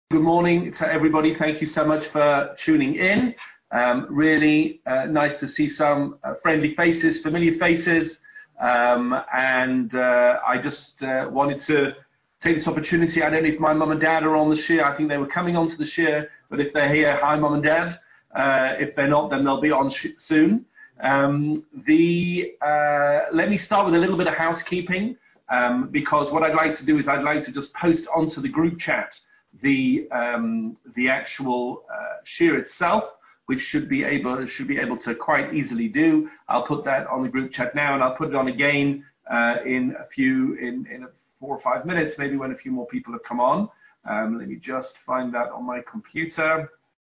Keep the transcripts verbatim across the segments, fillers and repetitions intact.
Good morning to everybody. Thank you so much for tuning in. Um, really uh, nice to see some uh, friendly faces, familiar faces. Um, and uh, I just uh, wanted to take this opportunity. I don't know if my mum and dad are on the shir. I think they were coming onto the shir, but if they're here, hi mum and dad. Uh, if they're not, then they'll be on sh- soon. Um, the uh, let me start with a little bit of housekeeping, um, because what I'd like to do is I'd like to just post onto the group chat the um, the actual uh, shir itself, which should be able should be able to quite easily do. I'll put that on the group chat now, and I'll put it on again uh, in a few in in four or five minutes, maybe when a few more people have come on. Um, let me just find that on my computer.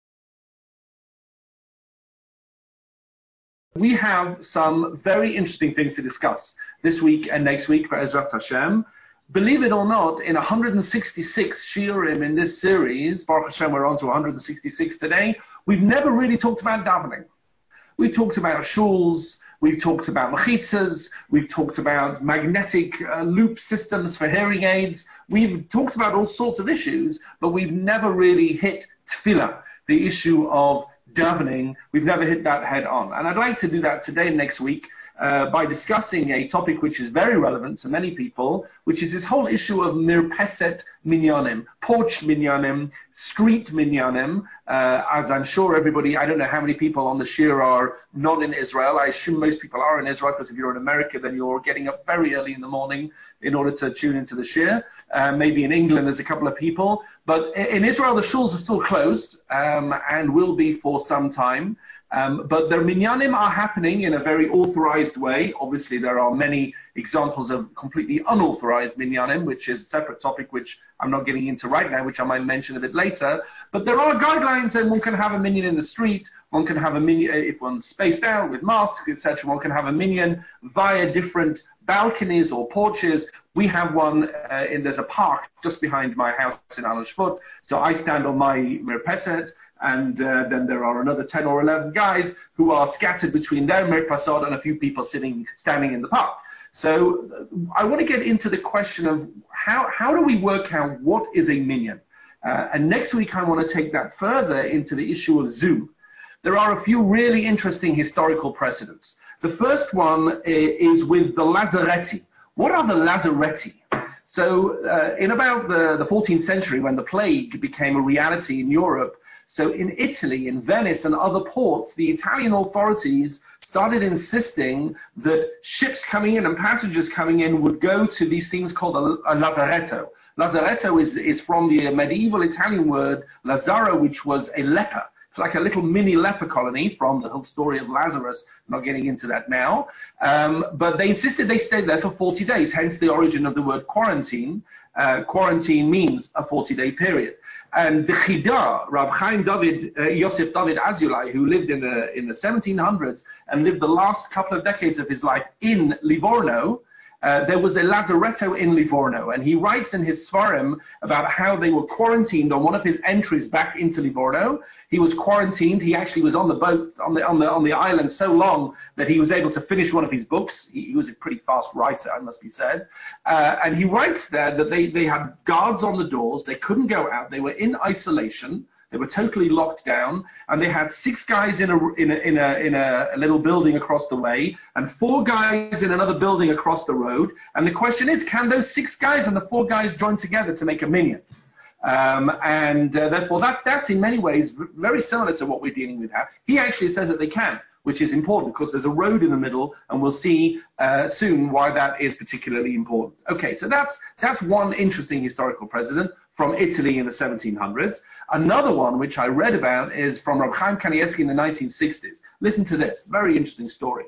We have some very interesting things to discuss this week and next week for Ezrat Hashem. Believe it or not, in one hundred sixty-six shiurim in this series, Baruch Hashem, we're on to one hundred sixty-six today, we've never really talked about davening. We've talked about shuls, we've talked about mechitzas, we've talked about magnetic uh, loop systems for hearing aids, we've talked about all sorts of issues, but we've never really hit tefillah, the issue of davening. We've never hit that head on. And I'd like to do that today and next week, Uh, by discussing a topic which is very relevant to many people, which is this whole issue of mirpeset minyanim, porch minyanim, street minyanim. Uh, as I'm sure everybody, I don't know how many people on the shir are not in Israel. I assume most people are in Israel, because if you're in America, then you're getting up very early in the morning in order to tune into the shir. Uh, maybe in England there's a couple of people. But in Israel, the shuls are still closed um, and will be for some time. Um, but the minyanim are happening in a very authorized way. Obviously, there are many examples of completely unauthorized minyanim, which is a separate topic which I'm not getting into right now, which I might mention a bit later. But there are guidelines, and one can have a minyan in the street. One can have a minyan, if one's spaced out with masks, et cetera. One can have a minyan via different balconies or porches. We have one, uh, in, there's a park just behind my house in Al Shvut. So I stand on my mirpeset, and uh, then there are another ten or eleven guys who are scattered between their mirpasot and a few people sitting, standing in the park. So uh, I want to get into the question of how, how do we work out what is a minyan? Uh, and next week I want to take that further into the issue of Zoom. There are a few really interesting historical precedents. The first one is with the Lazaretti. What are the Lazaretti? So uh, in about the, the fourteenth century, when the plague became a reality in Europe, so in Italy, in Venice and other ports, the Italian authorities started insisting that ships coming in and passengers coming in would go to these things called a, a lazaretto. Lazaretto is, is from the medieval Italian word Lazzaro, which was a leper. It's like a little mini leper colony from the whole story of Lazarus. I'm not getting into that now. Um, but they insisted they stayed there for forty days, hence the origin of the word quarantine. Uh, quarantine means a forty-day period. And the Chida, Rav Chaim David, uh, Yosef David Azulai, who lived in the, in the seventeen hundreds and lived the last couple of decades of his life in Livorno, Uh, there was a lazaretto in Livorno, and he writes in his Svarim about how they were quarantined on one of his entries back into Livorno. He was quarantined. He actually was on the boat, on the on the on the island so long that he was able to finish one of his books. He, he was a pretty fast writer, it must be said. Uh, and he writes there that they, they had guards on the doors. They couldn't go out. They were in isolation. They were totally locked down, and they had six guys in a in a in a in a, a little building across the way, and four guys in another building across the road. And the question is, can those six guys and the four guys join together to make a minyan? Um, and uh, therefore, that that's in many ways very similar to what we're dealing with now. He actually says that they can, which is important because there's a road in the middle, and we'll see uh, soon why that is particularly important. Okay, so that's that's one interesting historical precedent from Italy in the seventeen hundreds. Another one, which I read about, is from Rav Chaim Kanievsky in the nineteen sixties. Listen to this, very interesting story.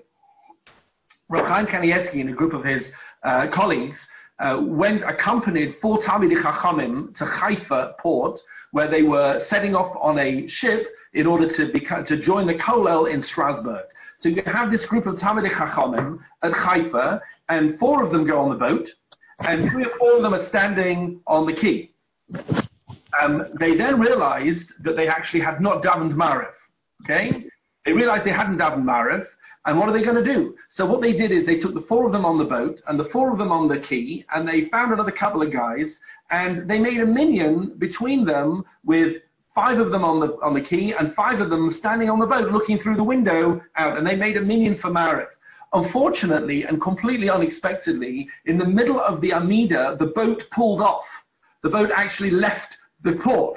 Rav Chaim Kanievsky and a group of his uh, colleagues uh, went, accompanied four Talmidei Chachamim to Haifa port, where they were setting off on a ship in order to, become, to join the Kollel in Strasbourg. So you have this group of Talmidei Chachamim at Haifa, and four of them go on the boat, and three or four of them are standing on the quay. Um, they then realized that they actually had not davened Mariv. Okay, they realized they hadn't davened Mariv, And what are they going to do? So what they did is they took the four of them on the boat and the four of them on the quay, and they found another couple of guys, and they made a minyan between them with five of them on the on the quay and five of them standing on the boat looking through the window out, and they made a minyan for Ma'ariv. Unfortunately and completely unexpectedly, in the middle of the Amida, the boat pulled off. The boat actually left the port,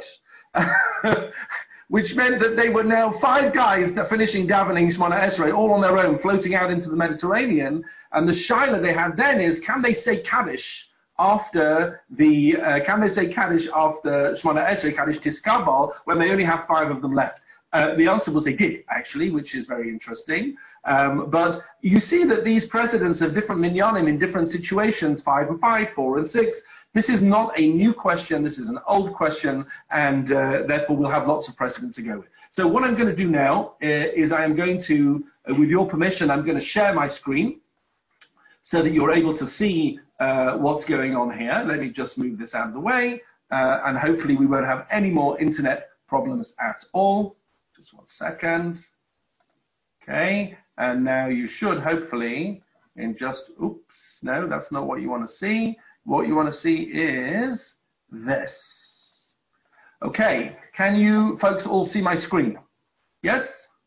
which meant that they were now five guys that finishing davening Shemona Esrei all on their own, floating out into the Mediterranean. And the shaila they had then is, can they say Kaddish after the, uh, can they say Kaddish after Shemona Esrei, Kaddish Tiskabal, when they only have five of them left? Uh, the answer was they did, actually, which is very interesting. Um, but you see that these presidents of different minyanim in different situations, five and five, four and six, this is not a new question, this is an old question, and uh, therefore we'll have lots of precedents to go with. So what I'm going to do now uh, is I am going to, uh, with your permission, I'm going to share my screen so that you're able to see uh, what's going on here. Let me just move this out of the way, uh, and hopefully we won't have any more internet problems at all. Just one second. Okay, and now you should hopefully, in just, oops, no, that's not what you want to see. What you want to see is this. Okay, can you folks all see my screen? Yes?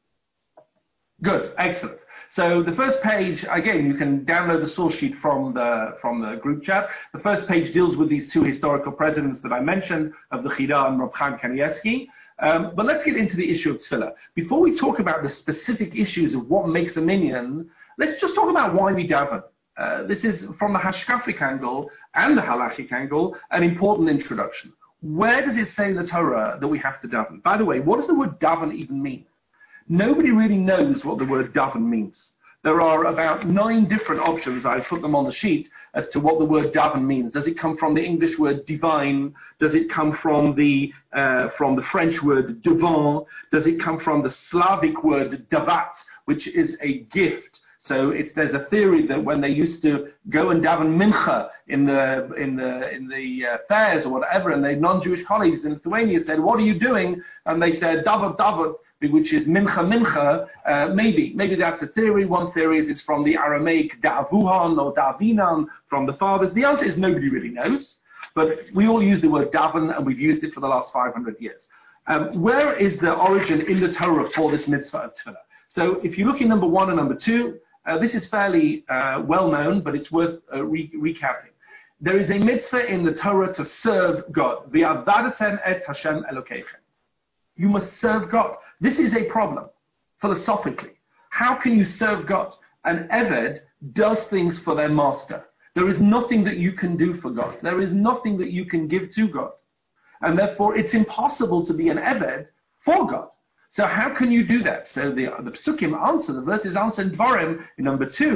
Good, excellent. So the first page, again, you can download the source sheet from the from the group chat. The first page deals with these two historical presidents that I mentioned, of the Chida and Rav Chaim Kanievsky. Um, but let's get into the issue of tefillah. Before we talk about the specific issues of what makes a minyan, let's just talk about why we daven. Uh, this is, from the hashkafic angle and the halachic angle, an important introduction. Where does it say in the Torah that we have to daven? By the way, what does the word daven even mean? Nobody really knows what the word daven means. There are about nine different options, I put them on the sheet, as to what the word daven means. Does it come from the English word divine? Does it come from the uh, from the French word devant? Does it come from the Slavic word davat, which is a gift? So it's, there's a theory that when they used to go and daven mincha in the in the in the uh, fairs or whatever, and their non-Jewish colleagues in Lithuania said, "What are you doing?" And they said, "Davat, davat," which is mincha, mincha. Uh, maybe, maybe that's a theory. One theory is it's from the Aramaic da'avuhan or da'avinan, from the fathers. The answer is nobody really knows, but we all use the word daven, and we've used it for the last five hundred years. Um, where is the origin in the Torah for this mitzvah of tefillah? So if you look in number one and number two, Uh, this is fairly uh, well known, but it's worth uh, re- recapping. There is a mitzvah in the Torah to serve God. V'avadatem et Hashem Elokeichem. You must serve God. This is a problem, philosophically. How can you serve God? An Eved does things for their master. There is nothing that you can do for God. There is nothing that you can give to God. And therefore, it's impossible to be an Eved for God. So how can you do that? So the, the Psukim answer, the verses answer in Dvarim, in number two,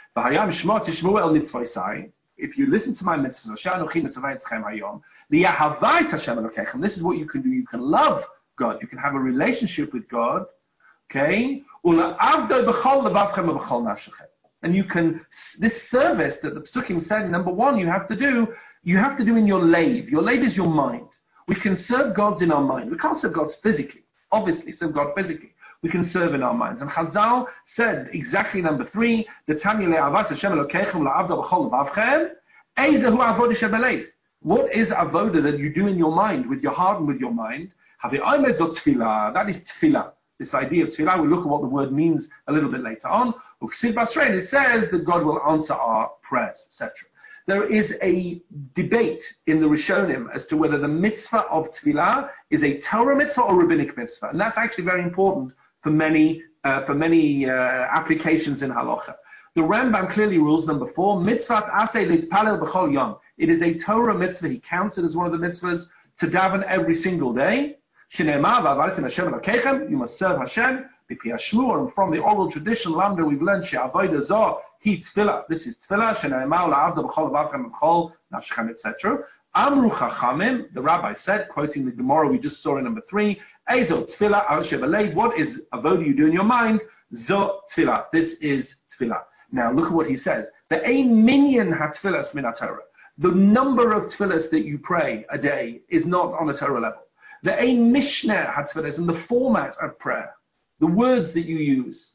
if you listen to my mitzvahs, this is what you can do. You can love God. You can have a relationship with God. Okay? And you can, this service that the Psukim said, number one, you have to do, you have to do in your lave. Your lave is your mind. We can serve God in our mind. We can't serve God physically. Obviously, serve God physically. We can serve in our minds. And Chazal said exactly number three, what is avoda that you do in your mind, with your heart and with your mind? That is tefillah. This idea of tefillah, we'll look at what the word means a little bit later on. It says that God will answer our prayers, et cetera. There is a debate in the Rishonim as to whether the mitzvah of tefillah is a Torah mitzvah or rabbinic mitzvah. And that's actually very important for many uh, for many uh, applications in halacha. The Rambam clearly rules, number four, mitzvah aseh litpalel b'chol yom. It is a Torah mitzvah. He counts it as one of the mitzvahs to daven every single day. Shneimar v'avadatem Hashem Elokeichem. You must serve Hashem. B'pi hashmur, and from the oral tradition, Lamda, we've learned she'avodah zah. He tefillah. This is tefillah. Sheneimar la'avda b'chol v'avchem b'chol nafshechem, et cetera. Amru chachamim. The rabbi said, quoting the Gemara we just saw in number three, Ezo tefillah al shebalev. What is avodah you do in your mind? Zo tefillah. This is tefillah. Now look at what he says. The ein minyan hatefillas min haTorah. The number of tefillahs that you pray a day is not on a Torah level. The ein mishneh hatefillas, and the format of prayer, the words that you use,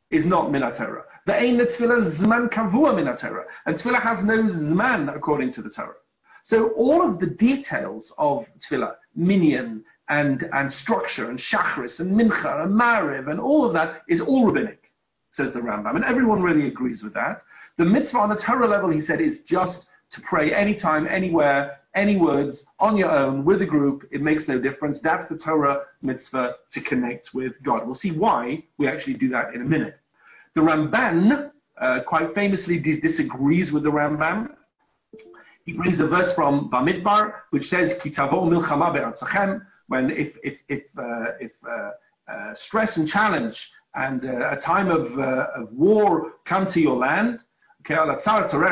is not min Torah. Ve'ein letefillah zman kavua min Torah. And tefillah has no zman according to the Torah. So all of the details of tefillah, minyan, and, and structure, and shachris, and mincha, and mariv, and all of that is all rabbinic, says the Rambam. And everyone really agrees with that. The mitzvah on the Torah level, he said, is just to pray anytime, anywhere, any words, on your own, with a group. It makes no difference. That's the Torah mitzvah, to connect with God. We'll see why we actually do that in a minute. The Ramban, uh, quite famously, dis- disagrees with the Rambam. He brings a verse from Bamidbar, which says, "Ki tavo milchama be'artzachem," when if if if uh, if uh, uh, stress and challenge and uh, a time of uh, of war come to your land, okay, you have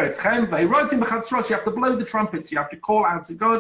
to blow the trumpets, you have to call out to God.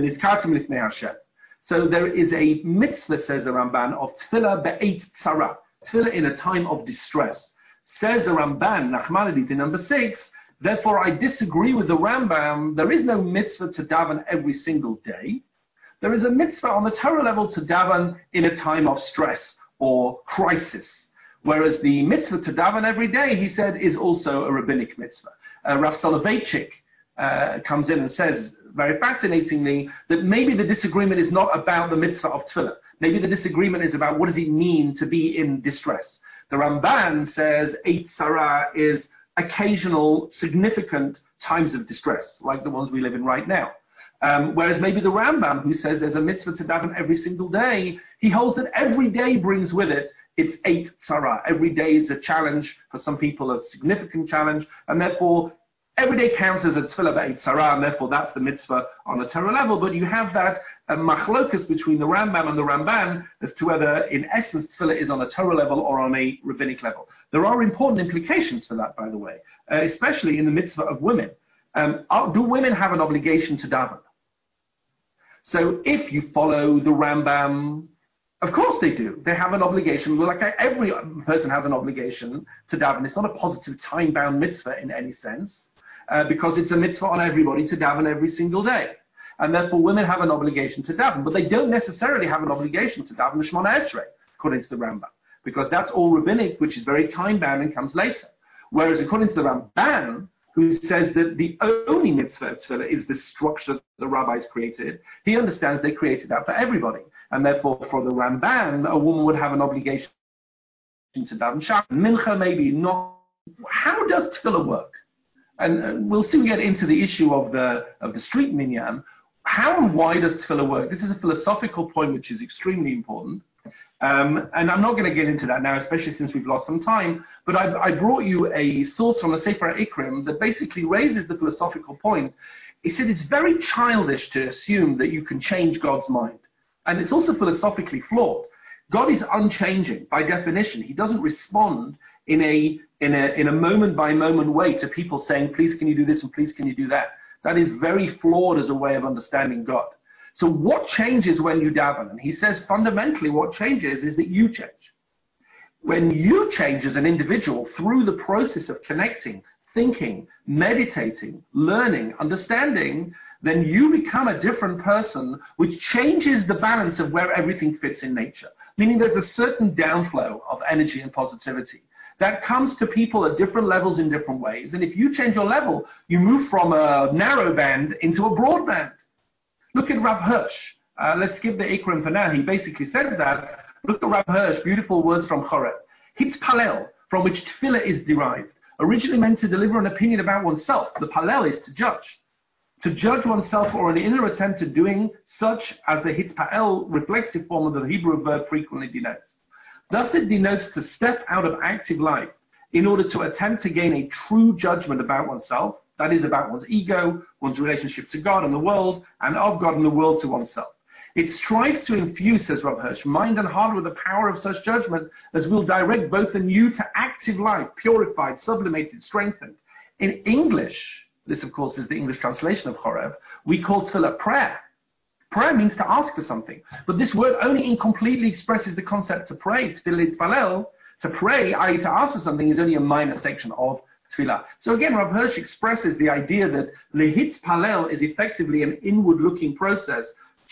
So there is a mitzvah, says the Ramban, of tefillah be'eit tzara, tefillah in a time of distress. Says the Ramban, Nachmanides, in number six. Therefore, I disagree with the Rambam. There is no mitzvah to daven every single day. There is a mitzvah on the Torah level to daven in a time of stress or crisis. Whereas the mitzvah to daven every day, he said, is also a rabbinic mitzvah. Uh, Rav Soloveitchik uh, comes in and says, very fascinatingly, that maybe the disagreement is not about the mitzvah of tefillah. Maybe the disagreement is about what does it mean to be in distress. The Ramban says Eit Sarah is occasional, significant times of distress, like the ones we live in right now. Um, whereas maybe the Rambam, who says there's a mitzvah to daven every single day, he holds that every day brings with it its eight tzara. Every day is a challenge, for some people a significant challenge, and therefore every day counts as a tefillah b'eit tzara, and therefore that's the mitzvah on a Torah level. But you have that uh, machlokas between the Rambam and the Ramban as to whether, in essence, tefillah is on a Torah level or on a rabbinic level. There are important implications for that, by the way, uh, especially in the mitzvah of women. Um, are, do women have an obligation to daven? So if you follow the Rambam, of course they do. They have an obligation. Like every person has an obligation to daven. It's not a positive time-bound mitzvah in any sense, uh, because it's a mitzvah on everybody to daven every single day. And therefore women have an obligation to daven, but they don't necessarily have an obligation to daven the Shemona Esrei, according to the Rambam, because that's all rabbinic, which is very time-bound and comes later. Whereas according to the Ramban, who says that the only mitzvah of tefillah is the structure that the rabbis created, he understands they created that for everybody. And therefore, for the Ramban, a woman would have an obligation to daven Shabbat. Mincha maybe not. How does tefillah work? And, and we'll soon get into the issue of the of the street minyan. How and why does tefillah work? This is a philosophical point which is extremely important. Um, and I'm not going to get into that now, especially since we've lost some time. But I, I brought you a source from the Sefer Ikrim that basically raises the philosophical point. He said it's very childish to assume that you can change God's mind. And it's also philosophically flawed. God is unchanging by definition. He doesn't respond in a in a in a moment by moment way to people saying, please can you do this and please can you do that. That is very flawed as a way of understanding God. So what changes when you daven? And he says fundamentally what changes is that you change. When you change as an individual through the process of connecting, thinking, meditating, learning, understanding, then you become a different person, which changes the balance of where everything fits in nature. Meaning there's a certain downflow of energy and positivity that comes to people at different levels in different ways. And if you change your level, you move from a narrow band into a broad band. Look at Rav Hirsch. Uh, let's skip the Ikrim for now. He basically says that. Look at Rav Hirsch, beautiful words from Choreb. Hitzpalel, from which tefillah is derived, originally meant to deliver an opinion about oneself. The palel is to judge. To judge oneself or an inner attempt at doing such as the hitzpa'el reflexive form of the Hebrew verb frequently denotes. Thus it denotes to step out of active life in order to attempt to gain a true judgment about oneself, that is about one's ego, one's relationship to God and the world, and of God and the world to oneself. It strives to infuse, says Rav Hirsch, mind and heart with the power of such judgment as will direct both the new to active life, purified, sublimated, strengthened. In English, this of course is the English translation of Choreb, we call tefillah prayer. Prayer means to ask for something, but this word only incompletely expresses the concept to pray. Tefillah tfalel, to pray, that is to ask for something, is only a minor section of tefillah. So again, Rav Hirsch expresses the idea that lehitpalel is effectively an inward-looking process,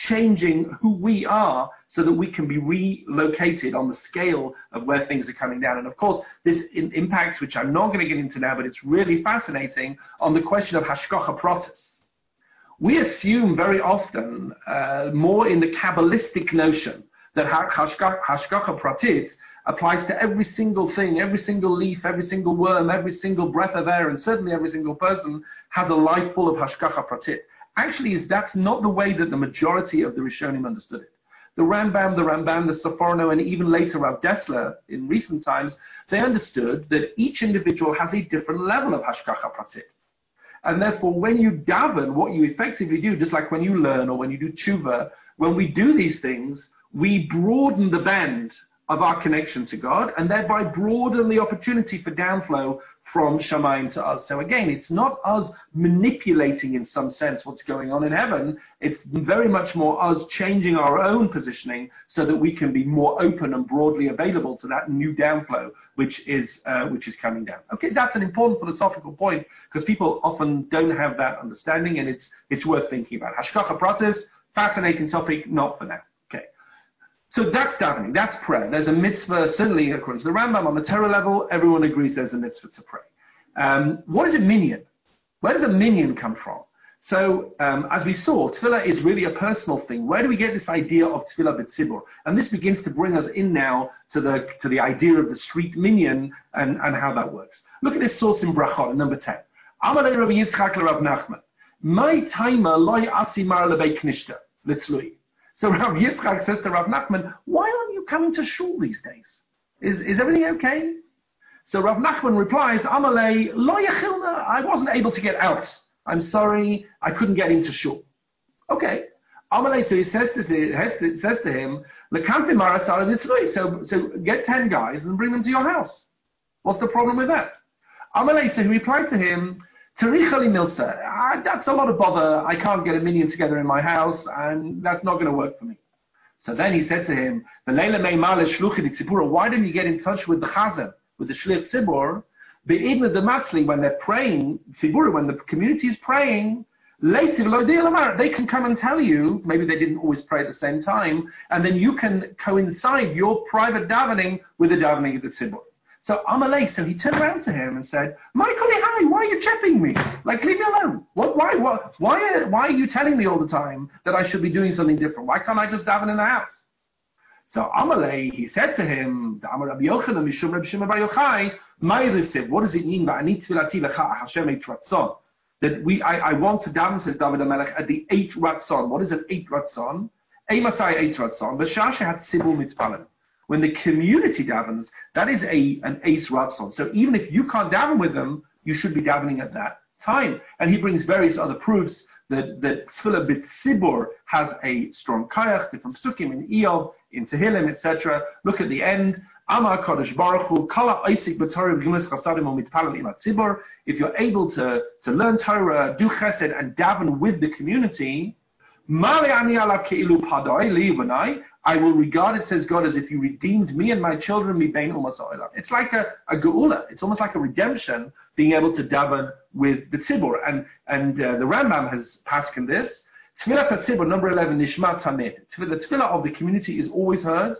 changing who we are so that we can be relocated on the scale of where things are coming down. And of course, this in, impacts, which I'm not going to get into now, but it's really fascinating, on the question of hashgacha pratis. We assume very often, uh, more in the Kabbalistic notion, that hashgacha pratis applies to every single thing, every single leaf, every single worm, every single breath of air, and certainly every single person has a life full of hashgacha pratit. Actually, is that's not the way that the majority of the Rishonim understood it. The Rambam, the Ramban, the Sforno, and even later Rav Dessler in recent times, they understood that each individual has a different level of hashgacha pratit. And therefore, when you daven, what you effectively do, just like when you learn or when you do tshuva, when we do these things, we broaden the band of our connection to God, and thereby broaden the opportunity for downflow from Shamayim to us. So again, it's not us manipulating in some sense what's going on in heaven. It's very much more us changing our own positioning so that we can be more open and broadly available to that new downflow, which is uh, which is coming down. Okay, that's an important philosophical point because people often don't have that understanding, and it's it's worth thinking about. Hashgacha pratis, fascinating topic, not for now. So that's davening, that's prayer. There's a mitzvah, certainly according to the Rambam, on the Torah level, everyone agrees there's a mitzvah to pray. Um, what is a minyan? Where does a minyan come from? So, um, as we saw, tefillah is really a personal thing. Where do we get this idea of tefillah b'tzibur? And this begins to bring us in now to the to the idea of the street minyan and, and how that works. Look at this source in Brachot, number ten. Amalei Rabbi Yitzchak le Rav Nachman. My timer loy asimar lebei knishta. Litzlui. So Rav Yitzchak says to Rav Nachman, why aren't you coming to shul these days? Is is everything okay? So Rav Nachman replies, Amalei, lo yachilna, I wasn't able to get out. I'm sorry, I couldn't get into shul. Okay. Amalei, so he says to, he says to him, Lekampi marasara nitzrui, so so get ten guys and bring them to your house. What's the problem with that? Amalei, so he replied to him, Tarichali Milsa, ah, that's a lot of bother. I can't get a minyan together in my house, and that's not going to work for me. So then he said to him, why didn't you get in touch with the Chazan, with the Shlich Tzibur? When they're praying, Tzibur, when the community is praying, they can come and tell you, maybe they didn't always pray at the same time, and then you can coincide your private davening with the davening of the Tzibur. So Amalei, so he turned around to him and said, Michael, hi, why are you chaffing me? Like, leave me alone. What, why, what, why, are, why are you telling me all the time that I should be doing something different? Why can't I just daven in the house? So Amalei, he said to him, what does it mean that we, I, I want to daven, says David HaMelech, at the eight ratzon. What is an eight ratzon? Eimasai eight ratzon. V'shashe had sibul mitpalim. When the community davens, that is a an ace ratzon. So even if you can't daven with them, you should be davening at that time. And he brings various other proofs that, that Tefillah b'tzibur has a strong kayach, different psukim in Iyov, in Tehillim, et cetera. Look at the end. Amar Kodesh Baruch Hu, Kala Isik B'Torah V'Gimis Chasadim U'Mitpalim Imat Tzibur. If you're able to, to learn Torah, do chesed, and daven with the community, I will regard it, says God, as if you redeemed me and my children. It's like a, a geula. It's almost like a redemption, being able to daven with the tzibur. And and uh, the Rambam has paskened this. Tefillah tzibur, number eleven, nishma tamid. The tefillah of the community is always heard.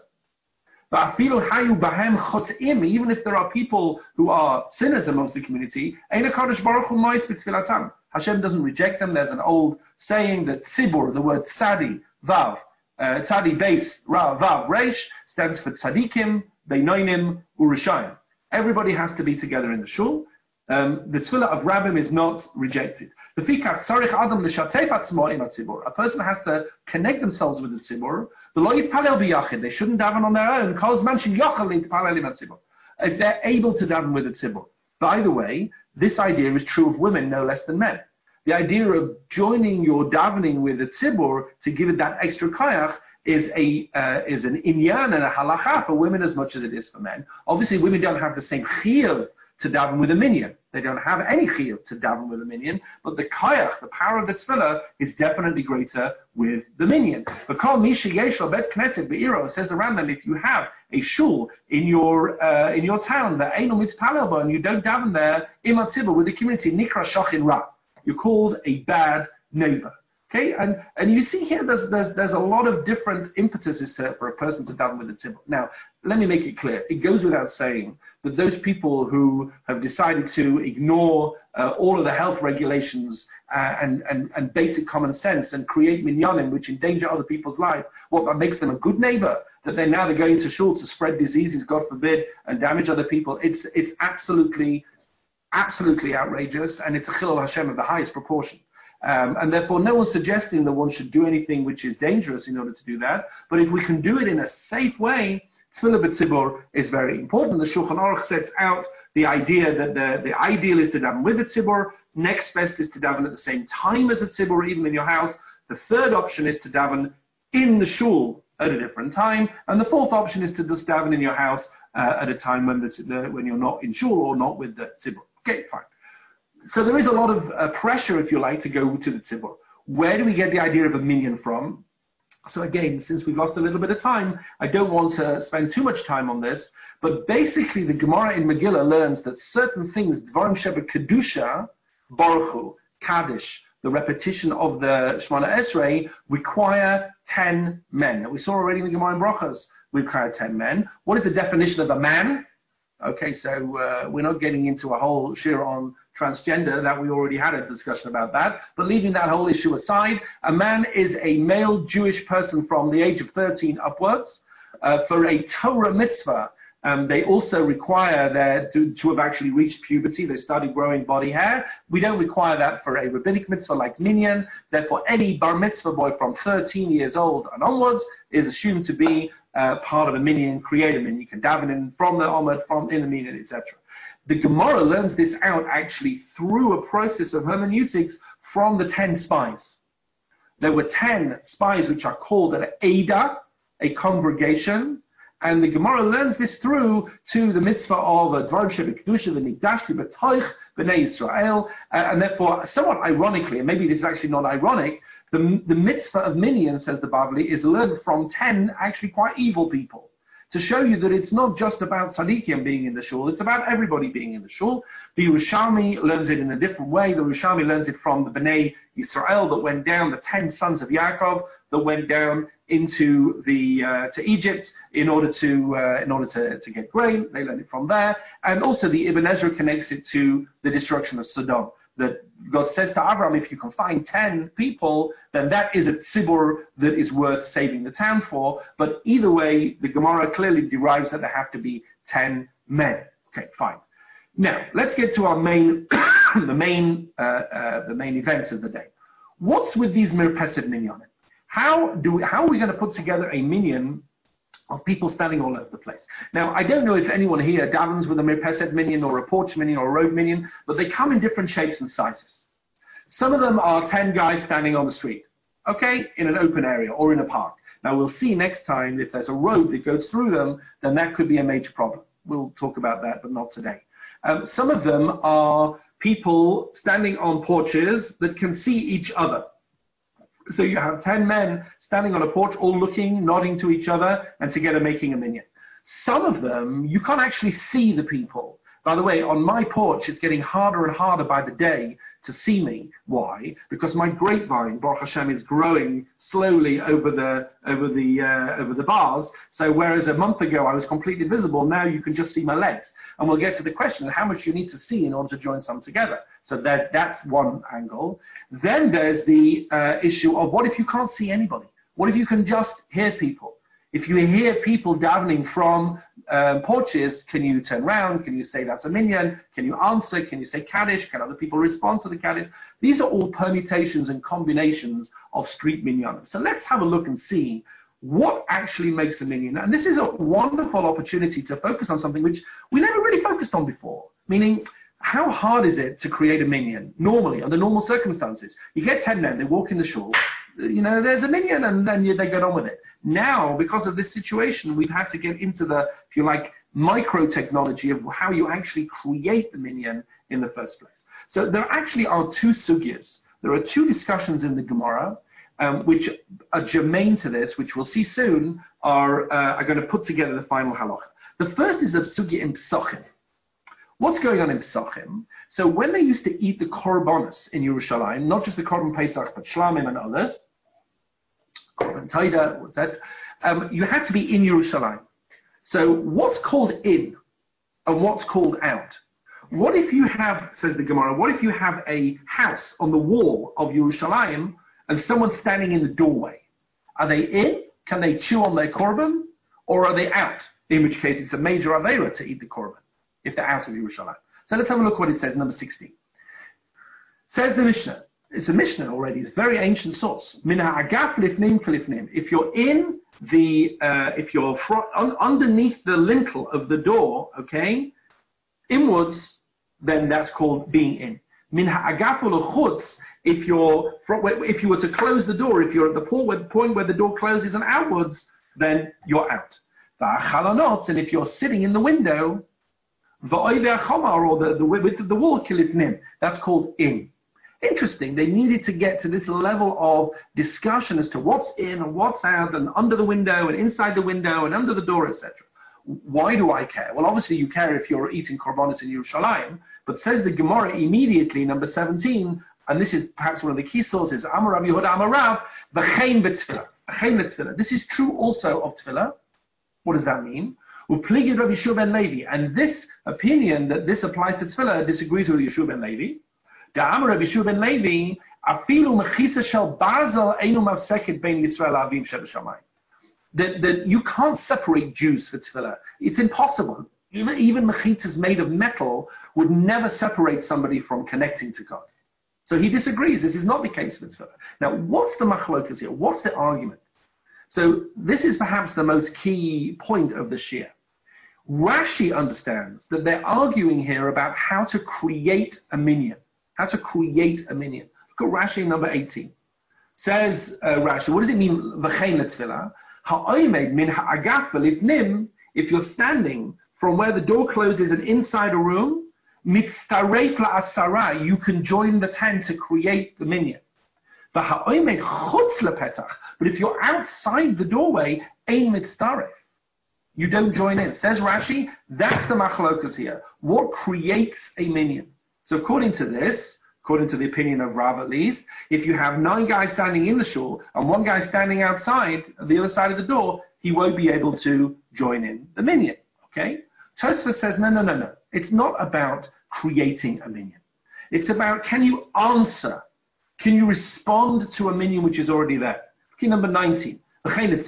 Even if there are people who are sinners amongst the community, Hashem doesn't reject them. There's an old saying that tzibur, the word tzadi, vav, uh, tzadi base, ra, vav, reish, stands for tzadikim, beinoinim, urishayim. Everybody has to be together in the shul. Um, the tefillah of rabbim is not rejected. A person has to connect themselves with the tzibur. They shouldn't daven on their own. If they're able to daven with the tzibur. By the way, this idea is true of women no less than men. The idea of joining your davening with the tzibur to give it that extra kayach is a uh, is an inyan and a halacha for women as much as it is for men. Obviously, women don't have the same chiyuv to daven with a minyan. They don't have any chiyuv to daven with a minyan, but the kayach, the power of the tefillah, is definitely greater with the minyan. But kol misha yeshlo bet knesset be'iro, says the Rambam, if you have a shul in your uh, in your town that ain't mitzpalel bo, and you don't daven there imat tzibur with the community, nikra shochin ra, you're called a bad neighbor. Okay, and, and you see here there's, there's, there's a lot of different impetuses to, for a person to daven with the tzibur. Now, let me make it clear. It goes without saying that those people who have decided to ignore uh, all of the health regulations uh, and, and, and basic common sense and create minyanim which endanger other people's life, what that makes them a good neighbor, that they're now they're going to shul to spread diseases, God forbid, and damage other people. It's, it's absolutely, absolutely outrageous, and it's a chilul Hashem of the highest proportion. Um, and therefore, no one's suggesting that one should do anything which is dangerous in order to do that. But if we can do it in a safe way, tefillah b'tzibur is very important. The Shulchan Aruch sets out the idea that the, the ideal is to daven with the tzibur. Next best is to daven at the same time as the tzibur, even in your house. The third option is to daven in the shul at a different time. And the fourth option is to just daven in your house uh, at a time when, the, the, when you're not in shul or not with the tzibur. Okay, fine. So there is a lot of uh, pressure, if you like, to go to the tzibur. Where do we get the idea of a minyan from? So again, since we've lost a little bit of time, I don't want to spend too much time on this, but basically the Gemara in Megillah learns that certain things, Dvarim Sheba Kedusha, Baruch Hu, Kaddish, the repetition of the Shemona Esrei, require ten men. Now, we saw already in the Gemara in Brachos, we require ten men. What is the definition of a man? Okay, so uh, we're not getting into a whole shir on transgender, that we already had a discussion about that. But leaving that whole issue aside, a man is a male Jewish person from the age of thirteen upwards. Uh, for a Torah mitzvah, um, they also require their, to, to have actually reached puberty. They started growing body hair. We don't require that for a rabbinic mitzvah like minyan. Therefore, any bar mitzvah boy from thirteen years old and onwards is assumed to be uh, part of a minyan, create a minyan. You can daven in from the Omid, from in the minyan, et cetera. The Gemara learns this out actually through a process of hermeneutics from the ten spies. There were ten spies which are called an Eidah, a congregation, and the Gemara learns this through to the mitzvah of Dvarim Sheba Kedusha, V'nigdashti b'toich b'nei Yisrael, uh, and therefore, somewhat ironically, and maybe this is actually not ironic, the, the mitzvah of minyan, says the Bavli, is learned from ten actually quite evil people, to show you that it's not just about tzaddikim being in the shul, it's about everybody being in the shul. The Yerushalmi learns it in a different way. The Yerushalmi learns it from the Bnei Yisrael that went down, the ten sons of Yaakov that went down into the uh, to Egypt in order to uh, in order to, to get grain. They learn it from there. And also the Ibn Ezra connects it to the destruction of Sodom. That God says to Abraham, if you can find ten people, then that is a tzibur that is worth saving the town for. But either way, the Gemara clearly derives that there have to be ten men. Okay, fine. Now, let's get to our main, the main, uh, uh, the main events of the day. What's with these mirpesed minyanim? How do we, how are we going to put together a minyan of people standing all over the place? Now, I don't know if anyone here davens with a mirpesed minyan or a porch minyan or a road minyan, but they come in different shapes and sizes. Some of them are ten guys standing on the street, okay, in an open area or in a park. Now, we'll see next time if there's a road that goes through them, then that could be a major problem. We'll talk about that, but not today. Um, some of them are people standing on porches that can see each other. So you have ten men standing on a porch, all looking, nodding to each other, and together making a minyan. Some of them, you can't actually see the people. By the way, on my porch, it's getting harder and harder by the day to see me. Why? Because my grapevine, Baruch Hashem, is growing slowly over the over the uh, over the bars. So whereas a month ago I was completely visible, now you can just see my legs. And we'll get to the question of how much you need to see in order to join some together. So that that's one angle. Then there's the uh, issue of what if you can't see anybody? What if you can just hear people? If you hear people davening from um, porches, can you turn around? Can you say that's a minyan? Can you answer? Can you say Kaddish? Can other people respond to the Kaddish? These are all permutations and combinations of street minyanim. So let's have a look and see what actually makes a minyan. And this is a wonderful opportunity to focus on something which we never really focused on before, meaning how hard is it to create a minyan normally, under normal circumstances? You get ten men, they walk in the shul, you know, there's a minyan, and then you, they get on with it. Now, because of this situation, we've had to get into the, if you like, micro technology of how you actually create the minyan in the first place. So there actually are two sugyas. There are two discussions in the Gemara, um, which are germane to this, which we'll see soon, are, uh, are going to put together the final halacha. The first is of sugya in Pesachim. What's going on in Pesachim? So when they used to eat the korbanos in Yerushalayim, not just the korban Pesach, but shlamim and others, korban taida, what's that? Um, you had to be in Yerushalayim. So what's called in and what's called out? What if you have, says the Gemara, what if you have a house on the wall of Yerushalayim and someone's standing in the doorway? Are they in? Can they chew on their korban? Or are they out? In which case it's a major avera to eat the korban if they're out of Yerushalayim. So let's have a look what it says, number sixteen. Says the Mishnah. It's a Mishnah already. It's a very ancient source. Minha agaf lifnim kalifnim. If you're in the, uh, if you're fro- un- underneath the lintel of the door, okay, inwards, then that's called being in. Minha agaf l'chutz. If you're, if you were to close the door, if you're at the point where the door closes and outwards, then you're out. And if you're sitting in the window, or the, the, with the wall, that's called in. Interesting, they needed to get to this level of discussion as to what's in and what's out, and under the window and inside the window and under the door, et cetera. Why do I care? Well, obviously you care if you're eating korbanos in Yerushalayim, but says the Gemara immediately, number seventeen, and this is perhaps one of the key sources, Amar Rabbi Yehuda Amar Rav, v'chein b'tefillah. V'chein b'tefillah. This is true also of tefillah. What does that mean? Upligid Rabbi Yeshua ben Levi. And this opinion that this applies to tefillah disagrees with Yeshua ben Levi. The Amar Rabbi Yeshua ben Levi, afilu mechitza shel bazel einu mafseket bein Yisrael avim shebashamayim. That, that you can't separate Jews for tefillah. It's impossible. Even, even mechitzas made of metal would never separate somebody from connecting to God. So he disagrees. This is not the case for tefillah. Now, what's the machlokas here? What's the argument? So this is perhaps the most key point of the Shia. Rashi understands that they're arguing here about how to create a minyan. How to create a minyan. Look at Rashi number eighteen. Says uh, Rashi, what does it mean, v'chein letfilah? Ha'oimed min ha'agaf v'lifnim, if you're standing from where the door closes and inside a room, mitztaref la'asara, you can join the tent to create the minyan. But if you're outside the doorway, ein mitztaref, you don't join in. Says Rashi, that's the machlokas here. What creates a minyan? So according to this, according to the opinion of Rav at least, if you have nine guys standing in the shul and one guy standing outside on the other side of the door, he won't be able to join in the minyan. Okay? Tosfos says, no, no, no, no. It's not about creating a minyan. It's about, can you answer? Can you respond to a minyan which is already there? Okay, number nineteen. Rashi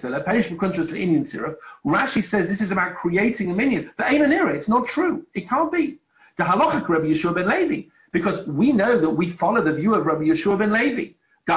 says this is about creating a minyan. But ain't an era. It's not true. It can't be. The halachic Rabbi Yeshua ben Levi, because we know that we follow the view of Rabbi Yeshua ben Levi.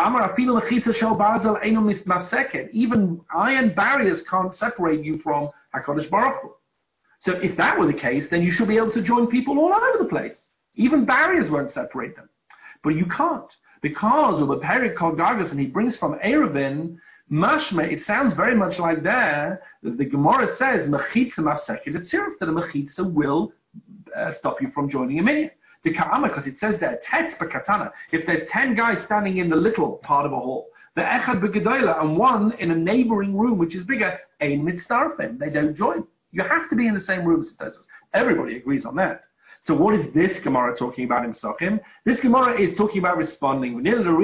Even iron barriers can't separate you from HaKadosh Baruch Hu. So if that were the case, then you should be able to join people all over the place. Even barriers won't separate them. But you can't. Because of the Perik called Gargas, and he brings from Erevin, Mashma, it sounds very much like there, that the Gemara says, Mechitza mafseket etziruf, that a Mechitza will uh, stop you from joining a minyan. The Ka'ama, because it says there, Tetz b'katana, if there's ten guys standing in the little part of a hall, the Echad b'gedola, and one in a neighboring room which is bigger, ein mitztarfim, they don't join. You have to be in the same room as the Tosfos. Everybody agrees on that. So what is this Gemara talking about in Pesachim? This Gemara is talking about responding.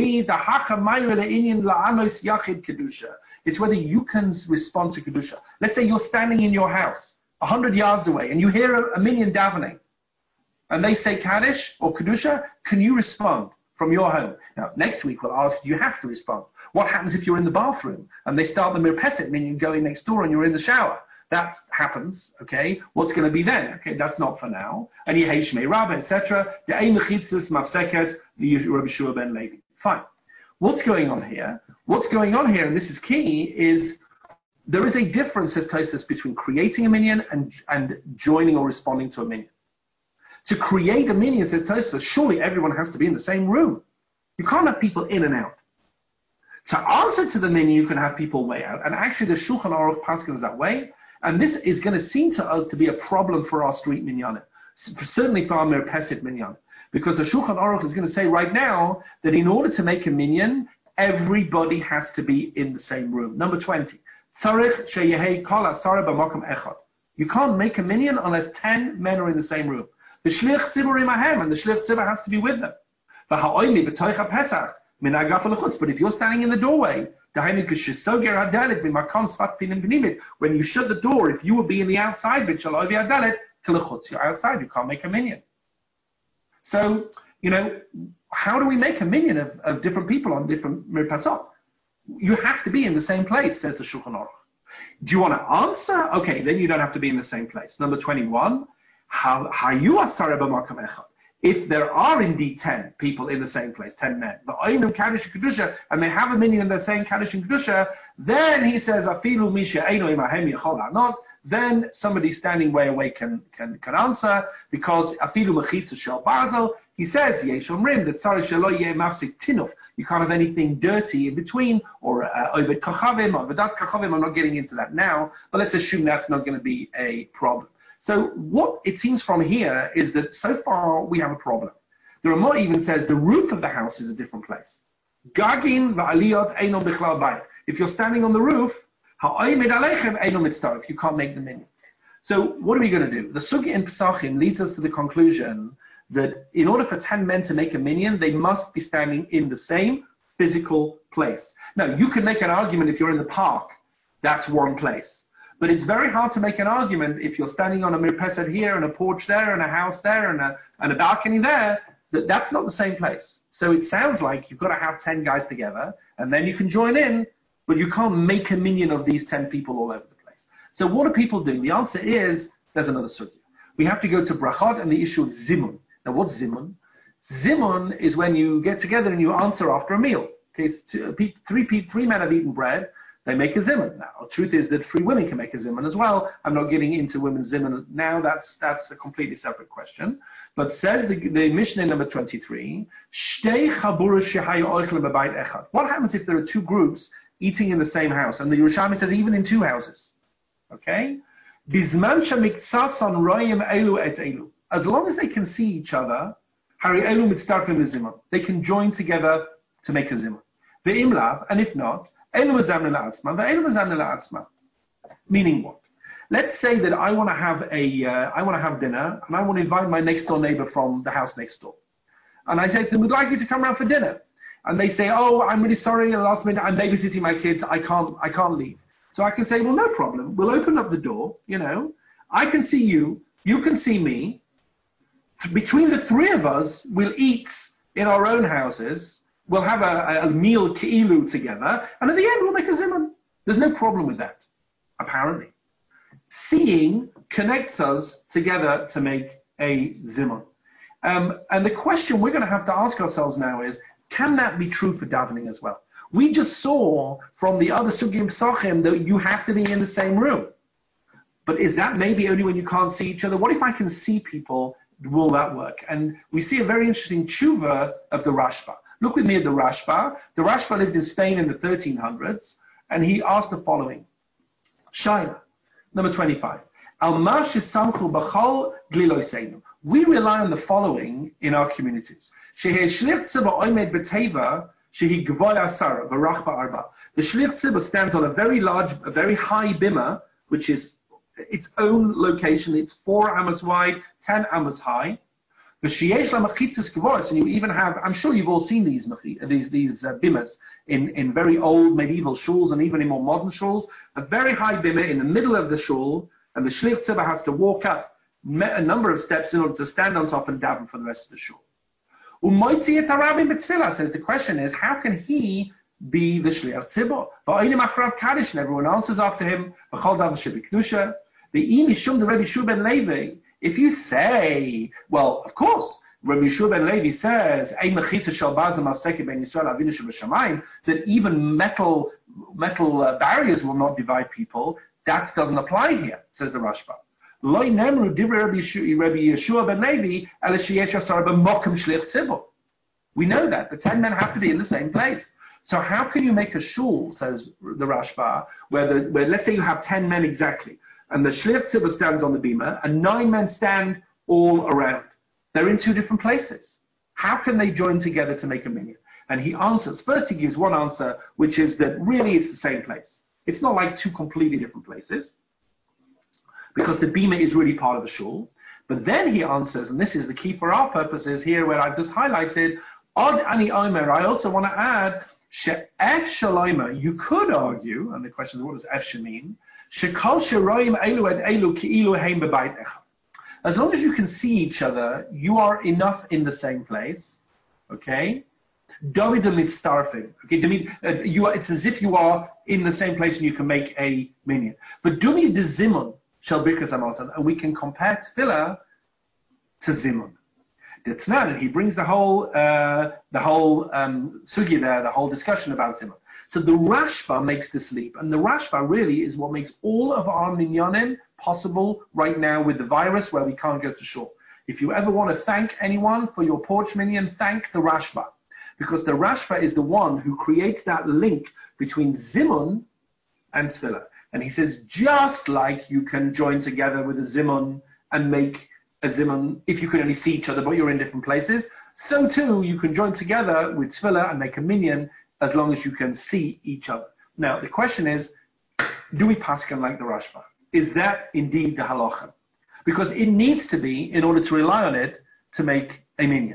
It's whether you can respond to Kedusha. Let's say you're standing in your house, a hundred yards away, and you hear a, a minyan davening, and they say Kaddish or Kedusha, can you respond from your home? Now, next week we'll ask, do you have to respond? What happens if you're in the bathroom, and they start the Mirpeset minyan going next door, and you're in the shower? That happens, okay? What's going to be then? Okay, that's not for now. And Yehei Shmei Rabbah, et cetera. The Ein Mechitzas Mafsekes, the Rabbi Yeshua ben Levi. Fine. What's going on here? What's going on here, and this is key, is there is a difference, says Tosfos, between creating a minyan and, and joining or responding to a minyan. To create a minyan, says Tosfos, surely everyone has to be in the same room. You can't have people in and out. To answer to the minyan, you can have people way out. And actually, the Shulchan Aruch paskins that way. And this is going to seem to us to be a problem for our street minyanim, certainly for our Mirpeset minyan, because the Shulchan Aruch is going to say right now that in order to make a minyan, everybody has to be in the same room. Number twenty, Tzarich sheyehei kol asara b'makom echad. You can't make a minyan unless ten men are in the same room. The shlich tzibur imahem, and the shlich tzibur has to be with them. V'ha'oimi b'toich Pesach min ha'agaf l'chutz. But if you're standing in the doorway, when you shut the door, if you would be in the outside bit, you're outside, you can't make a minyan. So, you know, how do we make a minyan of, of different people on different mirpasot? You have to be in the same place, says the Shulchan Aruch. Do you want to answer? Okay, then you don't have to be in the same place. Number twenty-one, if there are indeed ten people in the same place, ten men, and they have a minyan and they're saying Kaddish and Kedusha, then he says, then somebody standing way away can, can, can answer, because he says, you can't have anything dirty in between, or Ovid Kachavim, or Vedat Kachavim. I'm not getting into that now, but let's assume that's not going to be a problem. So what it seems from here is that so far we have a problem. The Ramah even says the roof of the house is a different place. Gagin va'aliyot einon bichlal bayit. If you're standing on the roof, ha'oymid aleichem einon mitzaref. You can't make the minyan. So what are we going to do? The Sugya in Pesachim leads us to the conclusion that in order for ten men to make a minyan, they must be standing in the same physical place. Now, you can make an argument if you're in the park, that's one place. But it's very hard to make an argument if you're standing on a mirpesed here and a porch there and a house there and a, and a balcony there, that that's not the same place. So it sounds like you've got to have ten guys together and then you can join in, but you can't make a minyan of these ten people all over the place. So what do people do? The answer is, there's another sugya. We have to go to brachot and the issue of zimun. Now what's zimun? Zimun is when you get together and you answer after a meal. Okay, two, three, three men have eaten bread. They make a zimun. Now, the truth is that free women can make a zimun as well. I'm not getting into women's zimun now. That's that's a completely separate question. But says the, the Mishnah number twenty-three, what happens if there are two groups eating in the same house? And the Yerushalmi says even in two houses. Okay? As long as they can see each other, they can join together to make a zimun. And if not, meaning what? Let's say that I want to have a, uh, I want to have dinner, and I want to invite my next door neighbor from the house next door. And I say to them, we'd like you to come around for dinner. And they say, oh, I'm really sorry, at the last minute, I'm babysitting my kids, I can't, I can't leave. So I can say, well, no problem. We'll open up the door, you know. I can see you, you can see me. Between the three of us, we'll eat in our own houses. We'll have a, a meal ki'ilu together, and at the end we'll make a zimun. There's no problem with that, apparently. Seeing connects us together to make a zimun. Um, and the question we're going to have to ask ourselves now is, can that be true for davening as well? We just saw from the other sugim psachim that you have to be in the same room. But is that maybe only when you can't see each other? What if I can see people? Will that work? And we see a very interesting tshuva of the Rashba. Look with me at the Rashba. The Rashba lived in Spain in the thirteen hundreds, and he asked the following. Shaila, number twenty-five. We rely on the following in our communities. The Shlich Tzibur stands on a very large, a very high bima, which is its own location. It's four amas wide, ten amas high. And you even have, I'm sure you've all seen these these these uh, bimas in, in very old medieval shuls and even in more modern shuls. A very high bima in the middle of the shul, and the Shlich Tzibur has to walk up a number of steps in order to stand on top and daven for the rest of the shul. Umoitzi et harabim b'tfilah says the question is, how can he be the Shlich Tzibur? Va'olim acharav kaddish, and everyone answers after him. V'chol davar shebiknusha. The imishum the Rabbi Yeshua ben Levi. If you say, well, of course, Rabbi Yeshua ben Levi says, that even metal metal uh, barriers will not divide people. That doesn't apply here, says the Rashba. We know that. The ten men have to be in the same place. So how can you make a shul, says the Rashba, where, the, where let's say you have ten men exactly, and the Shlich Tzibur stands on the bima, and nine men stand all around. They're in two different places. How can they join together to make a minyan? And he answers. First he gives one answer, which is that really it's the same place. It's not like two completely different places, because the bima is really part of the shul. But then he answers, and this is the key for our purposes here, where I've just highlighted, Od ani omer, I also want to add, she'ef shalomer, you could argue, and the question is, what does ef mean? Shekol sheroim elu ed elu ki'ilu heim bebayit echad. As long as you can see each other, you are enough in the same place, okay? David mitztarfin. Okay, uh, you are, it's as if you are in the same place and you can make a minyan. But dumi de zimun shall birkas hamasan, and we can compare tefillah to zimun. That's not, and he brings the whole uh, the whole um, sugi there, the whole discussion about zimun. So the Rashba makes this leap, and the Rashba really is what makes all of our minyanim possible right now with the virus where we can't go to shul. If you ever want to thank anyone for your porch minyan, thank the Rashba, because the Rashba is the one who creates that link between zimun and tefillah. And he says, just like you can join together with a zimun and make a zimun if you can only see each other but you're in different places, so too you can join together with tefillah and make a minyan as long as you can see each other. Now, the question is, do we paskin like the Rashba? Is that indeed the halacha? Because it needs to be in order to rely on it to make a minyan.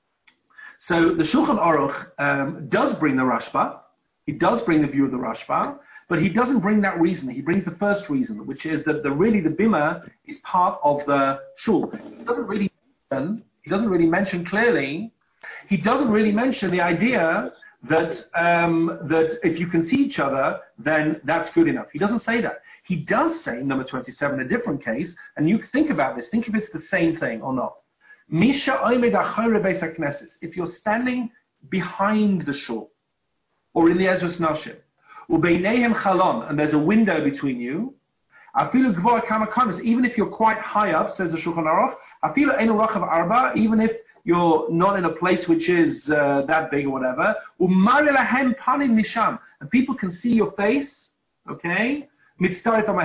So the Shulchan Aruch um, does bring the Rashba. He does bring the view of the Rashba, but he doesn't bring that reason. He brings the first reason, which is that the really the bima is part of the shul. He doesn't really mention, he doesn't really mention clearly. He doesn't really mention the idea that um, that if you can see each other, then that's good enough. He doesn't say that. He does say, number twenty-seven, a different case, and you think about this, think if it's the same thing or not. Misha oimed achore beis hakneses. If you're standing behind the shul, or in the Ezras Nashim, ubeinehem chalon, and there's a window between you, afilu gvor kama kamas, even if you're quite high up, says the Shulchan Aruch, afilu enu rachav arba, even if you're not in a place which is uh, that big or whatever. And people can see your face, okay? Okay,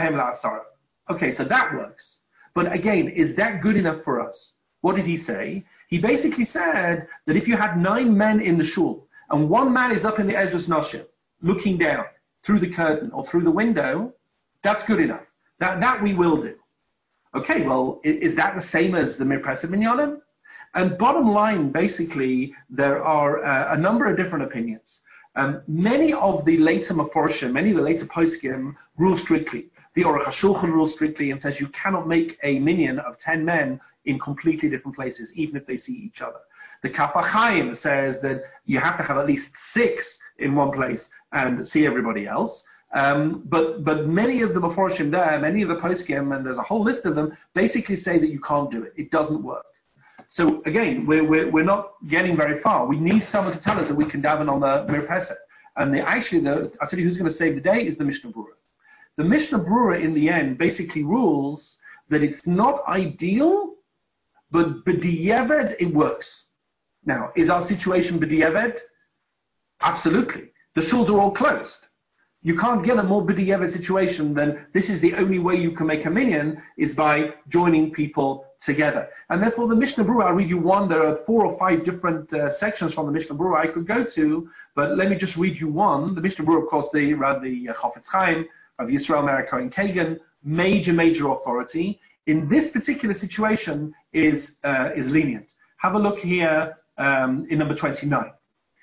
so that works. But again, is that good enough for us? What did he say? He basically said that if you had nine men in the shul, and one man is up in the Ezras Nashim, looking down through the curtain or through the window, that's good enough. That, that we will do. Okay, well, is, is that the same as the Mirpreset Minyanim? And bottom line, basically, there are uh, a number of different opinions. Um, many of the later Meforshim, many of the later poskim rule strictly. The Aruch HaShulchan rules strictly and says you cannot make a minyan of ten men in completely different places, even if they see each other. The Kaf HaChaim says that you have to have at least six in one place and see everybody else. Um, but but many of the Meforshim there, many of the poskim, and there's a whole list of them, basically say that you can't do it. It doesn't work. So again, we're, we're, we're not getting very far. We need someone to tell us that we can daven on the Mirpreset. And the, actually, the, I'll tell you who's going to save the day is the Mishnah Berurah. The Mishnah Berurah, in the end, basically rules that it's not ideal, but b'di'evet, it works. Now, is our situation b'di'evet? Absolutely. The shuls are all closed. You can't get a more b'di'evet situation than this is the only way you can make a minyan is by joining people together. And therefore the Mishnah Berurah, I'll read you one, there are four or five different uh, sections from the Mishnah Berurah I could go to, but let me just read you one. The Mishnah Berurah, of course, the Rav the uh, Chafetz Chaim, Rav Yisrael Meir Cohen Kagan, major, major authority. In this particular situation is, uh, is lenient. Have a look here um, in number twenty-nine.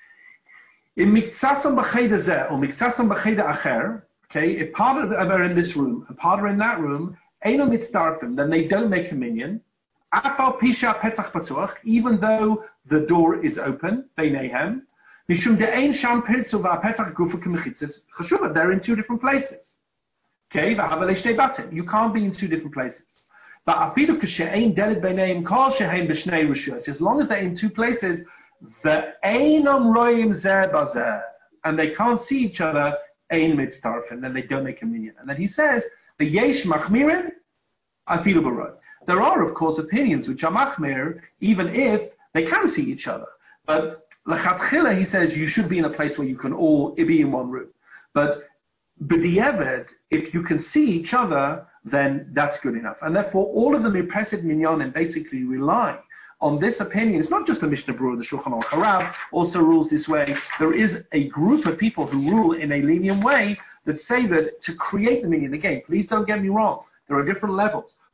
In Miktsasam B'Cheda Zeh, or Miktsasam B'Cheda Acher, okay, if part of them are in this room, and part are in that room, Eino Mitzdarfim, then they don't make a minyan. Afal Pisha Petach Patuach, even though the door is open, Beinehem, Mishum De'ein Sham Pirtzu V'Petach Gufa K'Mechitzes Chashuva, they're in two different places. Okay, V'Havalei Shtei Batim, you can't be in two different places. But Afilu K'She'ein Delit Beinehem Kol She'ein B'Shnei Rishus, as long as they're in two places, the Einom Roim Zeh Bazeh, and they can't see each other, Ein Mitzdarfim, then they don't make a minyan. And then he says, the Yesh Machmirin, Afilu Barod. There are, of course, opinions which are Machmir, even if they can see each other. But L'chatchila, he says, you should be in a place where you can all be in one room. But B'di'evet, if you can see each other, then that's good enough. And therefore, all of the Mirpreset Minyanim basically rely on this opinion. It's not just the Mishnah Berurah, the Shulchan Aruch Harav also rules this way. There is a group of people who rule in a lenient way that say that to create the minyan, again, please don't get me wrong, there are different levels.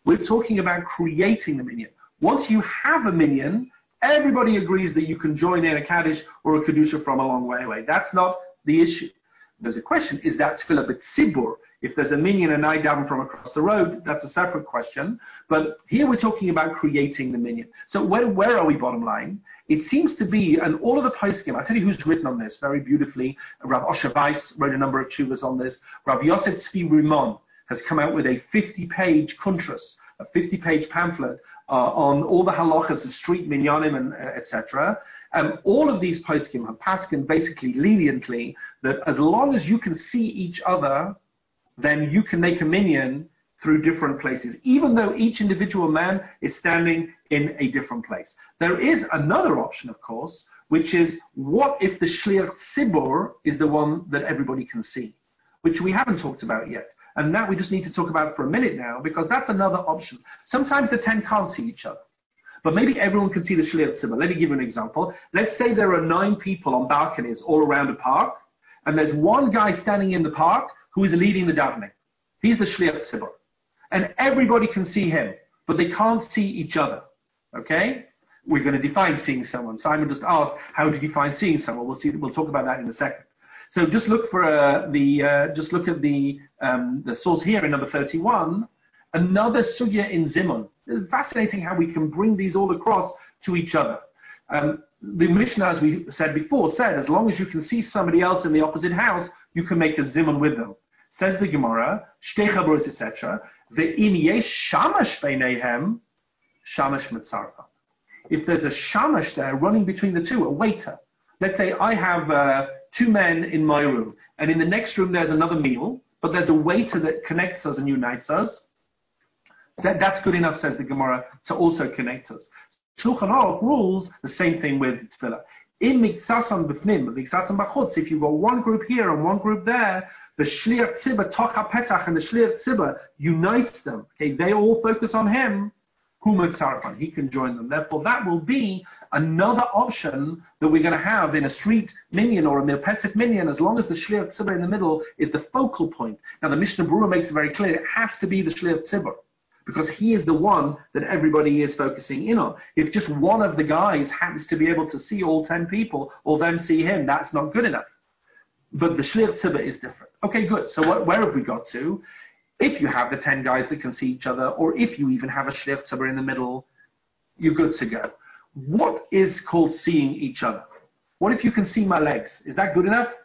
We're talking about creating the minyan. Once you have a minyan, everybody agrees that you can join in a Kaddish or a Kedusha from a long way away. That's not the issue. There's a question, is that tefillah b'tzibur? If there's a minyan and I daven from across the road, that's a separate question. But here we're talking about creating the minyan. So where, where are we, bottom line? It seems to be, and all of the poskim, I'll tell you who's written on this very beautifully. Rav Osher Weiss wrote a number of tshuvas on this. Rav Yosef Tzvi Rimon has come out with a fifty-page kuntras, a fifty-page pamphlet uh, on all the halachas of street minyanim and uh, et cetera. Um, all of these poskim have paskin basically leniently that as long as you can see each other, then you can make a minyan through different places, even though each individual man is standing in a different place. There is another option, of course, which is what if the shliach tzibur is the one that everybody can see, which we haven't talked about yet. And that we just need to talk about for a minute now, because that's another option. Sometimes the ten can't see each other, but maybe everyone can see the shliach tzibur. Let me give you an example. Let's say there are nine people on balconies all around a park, and there's one guy standing in the park who is leading the davening. He's the shliach tzibur. And everybody can see him, but they can't see each other. Okay? We're going to define seeing someone. Simon just asked, how do you define seeing someone? We'll see. We'll talk about that in a second. So just look for uh, the. Uh, just look at the um, the source here in number thirty-one. Another sugya in Zimun. It's fascinating how we can bring these all across to each other. Um, the Mishnah, as we said before, said as long as you can see somebody else in the opposite house, you can make a Zimun with them. Says the Gemara, Shtei Chabros, et cetera. Ve'im yesh shamash beinehem, shamash mitzarfa. If there's a shamash there running between the two, a waiter. Let's say I have uh, two men in my room, and in the next room there's another meal, but there's a waiter that connects us and unites us. So that, that's good enough, says the Gemara, to also connect us. Shulchan Aruch rules the same thing with tefillah. In miksasan b'fnim, miksasan b'chutz, if you've got one group here and one group there, the shliach tzibah, toch hapetach, and the shliach tzibah unites them. Okay, they all focus on him. Hu mitzarfan, he can join them. Therefore, that will be another option that we're going to have in a street minyan or a mirpetzet minyan, as long as the shliach tzibah in the middle is the focal point. Now, the Mishnah Berurah makes it very clear it has to be the shliach tzibah, because he is the one that everybody is focusing in on. If just one of the guys happens to be able to see all ten people, or them see him, that's not good enough. But the shliach tzibah is different. Okay, good. So what, where have we got to? If you have the ten guys that can see each other, or if you even have a shliach tzibah in the middle, you're good to go. What is called seeing each other? What if you can see my legs? Is that good enough?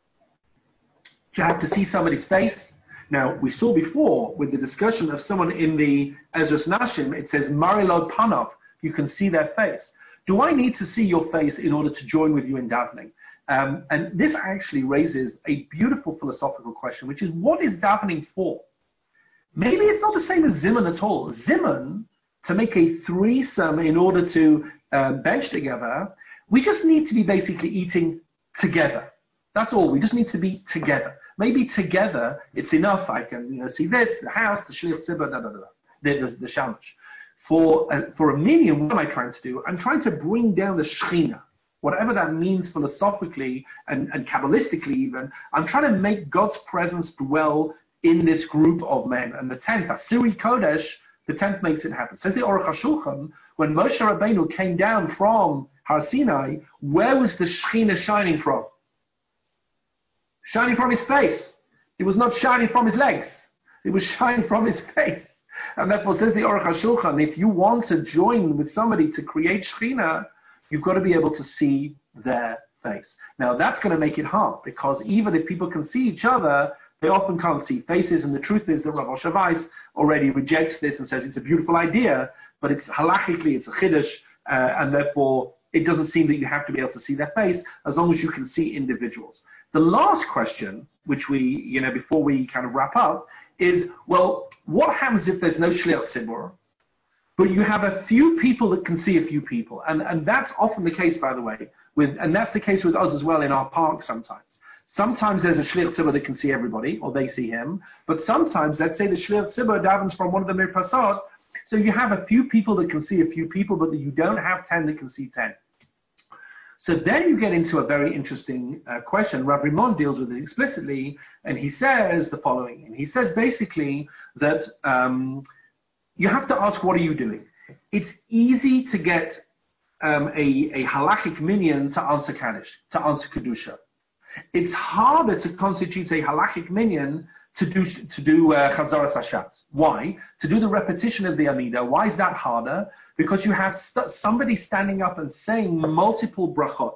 Do you have to see somebody's face? Now, we saw before with the discussion of someone in the Ezras Nashim, it says, Marilod Panov, you can see their face. Do I need to see your face in order to join with you in davening? Um, and this actually raises a beautiful philosophical question, which is, what is davening for? Maybe it's not the same as Zimun at all. Zimun, to make a threesome in order to uh, bench together, we just need to be basically eating together. That's all. We just need to be together. Maybe together it's enough. I can, you know, see this, the house, the shliach tzibah, da da da, the the, the shamash. For uh, for a minyan, what am I trying to do? I'm trying to bring down the shechina, whatever that means philosophically and, and kabbalistically even. I'm trying to make God's presence dwell in this group of men. And the tenth, Asiri Kodesh, the tenth makes it happen. Says the Aruch HaShulchan, when Moshe Rabbeinu came down from Har Sinai, where was the shechina shining from? Shining from his face. It was not shining from his legs. It was shining from his face. And therefore, says the Aruch HaShulchan, if you want to join with somebody to create Shekhinah, you've got to be able to see their face. Now, that's going to make it hard, because even if people can see each other, they often can't see faces. And the truth is that Rav Osher Weiss already rejects this and says it's a beautiful idea, but it's halachically, it's a chiddush, uh, and therefore, it doesn't seem that you have to be able to see their face as long as you can see individuals. The last question, which we, you know, before we kind of wrap up, is, well, what happens if there's no shliach tzibur, but you have a few people that can see a few people? And, and that's often the case, by the way, with, and that's the case with us as well in our park sometimes. Sometimes there's a shliach tzibur that can see everybody, or they see him, but sometimes, let's say the shliach tzibur davens from one of the mirpasot, so you have a few people that can see a few people, but you don't have ten that can see ten. So then you get into a very interesting uh, question. Rav Rimon deals with it explicitly, and he says the following. And he says basically that um, you have to ask, what are you doing? It's easy to get um, a, a halachic minyan to answer Kaddish, to answer Kedusha. It's harder to constitute a halachic minyan to do to do uh, Chazaras Hashatz. Why? To do the repetition of the Amida. Why is that harder? Because you have st- somebody standing up and saying multiple brachot.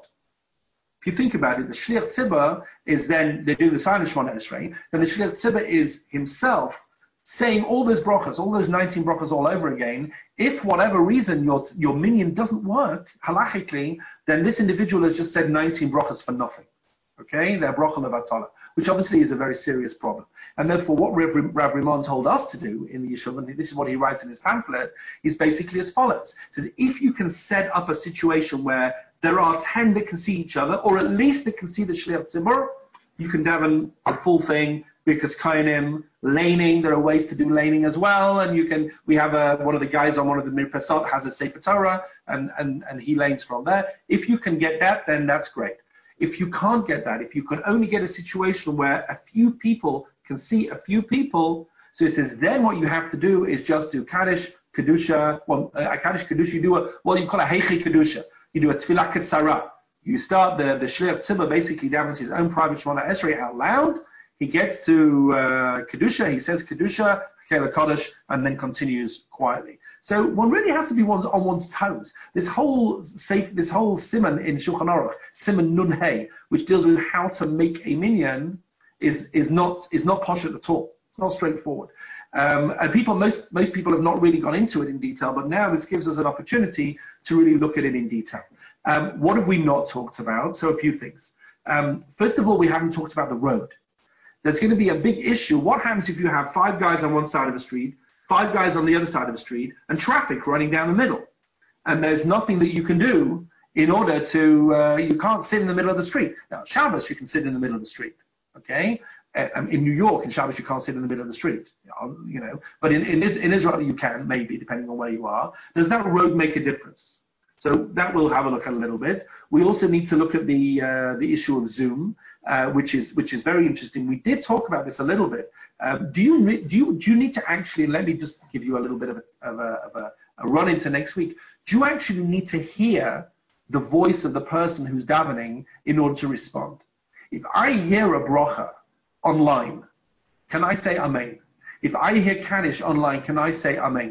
If you think about it, the Shliach Tzibur is then, they do the sign of Shemona Esrei, then the Shliach Tzibur is himself saying all those brachas, all those nineteen brachas all over again. If for whatever reason your your minyan doesn't work halachically, then this individual has just said nineteen brachas for nothing. Okay, they're bracha levatala, which obviously is a very serious problem. And therefore, what Rav, Rav Rimon told us to do in the Yishuv, and this is what he writes in his pamphlet, is basically as follows. He says, if you can set up a situation where there are ten that can see each other, or at least that can see the Shliach Tzibur, you can daven a full thing, because Kainim, laning, there are ways to do laning as well, and you can, we have a, one of the guys on one of the Mirpesot has a Sefer Torah, and, and, and he lanes from there. If you can get that, then that's great. If you can't get that, if you can only get a situation where a few people can see a few people, so it says then what you have to do is just do Kaddish, Kedusha, well, uh, Kaddish, Kedusha, you do a, well, you call it Heichi Kedusha. You do a Tfilah Ketzara. You start, the, the Shliach Tzibur basically davens his own private Shemona Esrei out loud. He gets to uh, Kedusha, he says Kedusha, Kela Kodesh, and then continues quietly. So one really has to be one's, on one's toes. This whole safe, this whole siman in Shulchan Aruch, siman Nun Hey, which deals with how to make a minyan, is is not is not poshut at all. It's not straightforward. Um, and people, most most people have not really gone into it in detail, but now this gives us an opportunity to really look at it in detail. Um, what have we not talked about? So a few things. Um, first of all, we haven't talked about the road. There's going to be a big issue. What happens if you have five guys on one side of the street, five guys on the other side of the street, and traffic running down the middle? And there's nothing that you can do in order to, uh, you can't sit in the middle of the street. Now, Shabbos, you can sit in the middle of the street, okay? Um, in New York, in Shabbos, you can't sit in the middle of the street, you know. But in, in, in Israel, you can, maybe, depending on where you are. Does that road make a difference? So that we'll have a look at a little bit. We also need to look at the uh, the issue of Zoom, uh, which is which is very interesting. We did talk about this a little bit. Um, do you do you do you need to actually, let me just give you a little bit of a of a, of a, a run into next week. Do you actually need to hear the voice of the person who's davening in order to respond? If I hear a bracha online, can I say Amen? If I hear Kaddish online, can I say Amen?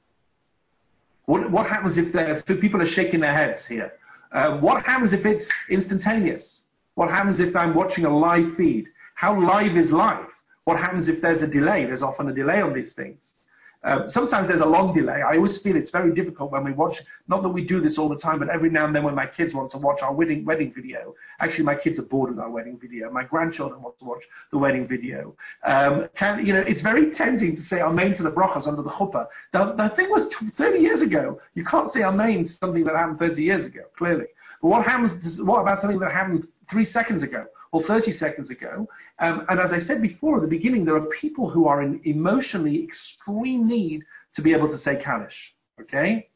What, what happens if, if people are shaking their heads here? Uh, what happens if it's instantaneous? What happens if I'm watching a live feed? How live is live? What happens if there's a delay? There's often a delay on these things. Uh, sometimes there's a long delay. I always feel it's very difficult when we watch, not that we do this all the time, but every now and then when my kids want to watch our wedding wedding video, actually my kids are bored with our wedding video. My grandchildren want to watch the wedding video. Um, can, you know, it's very tempting to say Amen to the brachas under the chuppah. The, the thing was thirty years ago. You can't say Amen to something that happened thirty years ago, clearly. But what happens? To, what about something that happened three seconds ago or thirty seconds ago? Um, and as I said before at the beginning, there are people who are in emotionally extreme need to be able to say Kaddish. Okay?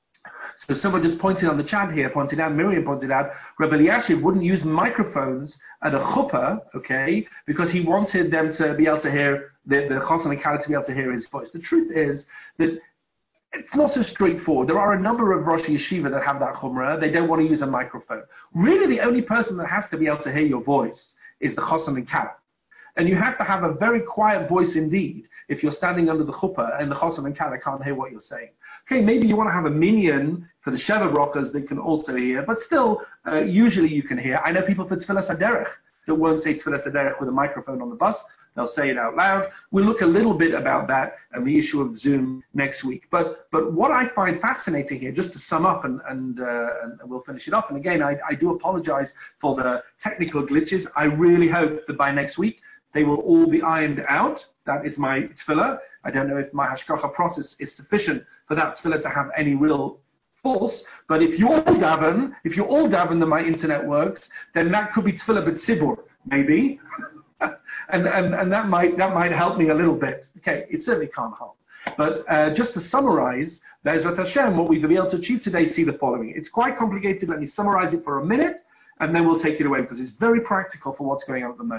So someone just pointed on the chat here, pointed out, Miriam pointed out, Rebbe Eliashiv wouldn't use microphones at a chuppah, okay, because he wanted them to be able to hear, the, the Chosson and Kaddish to be able to hear his voice. The truth is that it's not so straightforward. There are a number of Rosh Yeshiva that have that chumrah. They don't want to use a microphone. Really, the only person that has to be able to hear your voice is the Chosson and Kaddish. And you have to have a very quiet voice indeed if you're standing under the chuppah and the Chosson and Kaddish can't hear what you're saying. Okay, maybe you want to have a minyan for the Sheva Rockers that can also hear, but still, uh, usually you can hear. I know people for Tfilas HaDerech that won't say Tfilas HaDerech with a microphone on the bus. They'll say it out loud. We'll look a little bit about that and the issue of Zoom next week. But but what I find fascinating here, just to sum up, and and, uh, and we'll finish it up. And again, I, I do apologize for the technical glitches. I really hope that by next week they will all be ironed out. That is my tefillah. I don't know if my hashgacha process is sufficient for that tefillah to have any real force. But if you all daven, if you all daven that my internet works, then that could be tefillah b'tzibur, maybe. And, and and that might that might help me a little bit. Okay, it certainly can't harm. But uh, just to summarize, Be'ezrat Hashem, what we've been able to achieve today, see the following. It's quite complicated. Let me summarize it for a minute, and then we'll take it away because it's very practical for what's going on at the moment.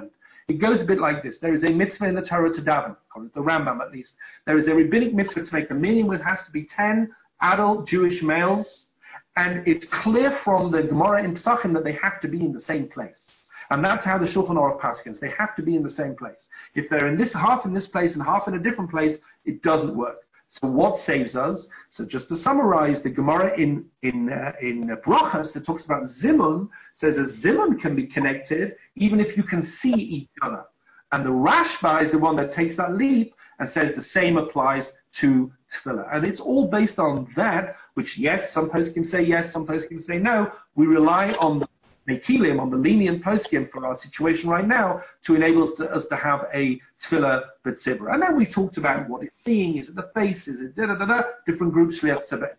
It goes a bit like this. There is a mitzvah in the Torah to daven, according to the Rambam at least. There is a rabbinic mitzvah to make the meaning, which has to be ten adult Jewish males, and it's clear from the Gemara in Pesachim that they have to be in the same place. And that's how the Shulchan Aruch paskins. They have to be in the same place. If they're in this half in this place and half in a different place, it doesn't work. So what saves us? So just to summarize, the Gemara in in uh, in Brachas that talks about Zimun says a Zimun can be connected even if you can see each other. And the Rashba is the one that takes that leap and says the same applies to Tefillah. And it's all based on that, which yes, some poskim say yes, some poskim say no. We rely on the Mekilim, on the lenient poskim for our situation right now to enable us to, us to have a Tefillah B'tzibra. And then we talked about what it's seeing, is it the face, is it da da da da, different groups, et cetera.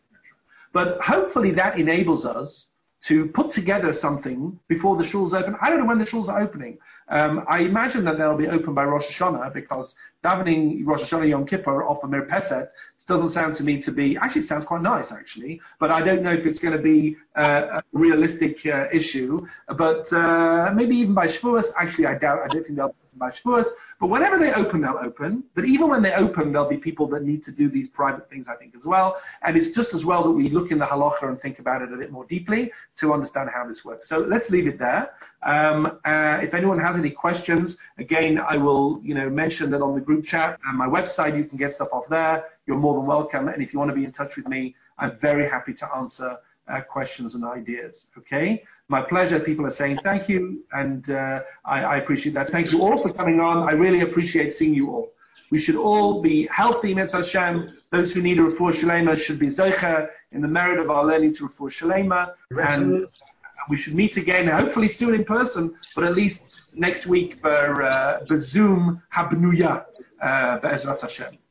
But hopefully that enables us to put together something before the shuls open. I don't know when the shuls are opening. Um, I imagine that they'll be open by Rosh Hashanah, because davening Rosh Hashanah Yom Kippur off of Mirpeset doesn't sound to me to be, actually it sounds quite nice actually, but I don't know if it's going to be uh, a realistic uh, issue. But uh, maybe even by Shavuos, actually I doubt, I don't think they'll open by Shavuos, but whenever they open, they'll open. But even when they open, there'll be people that need to do these private things, I think, as well. And it's just as well that we look in the halacha and think about it a bit more deeply to understand how this works. So let's leave it there. Um, uh, if anyone has any questions, again, I will, you know, mention that on the group chat and my website, you can get stuff off there. You're more than welcome. And if you want to be in touch with me, I'm very happy to answer uh, questions and ideas. Okay? My pleasure. People are saying thank you, and uh, I, I appreciate that. Thank you all for coming on. I really appreciate seeing you all. We should all be healthy, Mitzvah Hashem. Those who need a refuah shalema should be zocher in the merit of our learning to refuah shalema. And we should meet again, hopefully soon in person, but at least next week for uh, the Zoom Habnuya, uh, Be'ezrat Hashem.